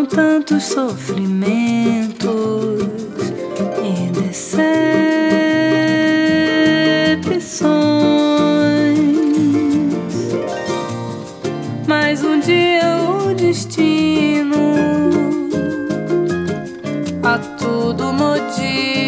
tantos sofrimentos e decepções, mas um dia o destino a tudo motiva.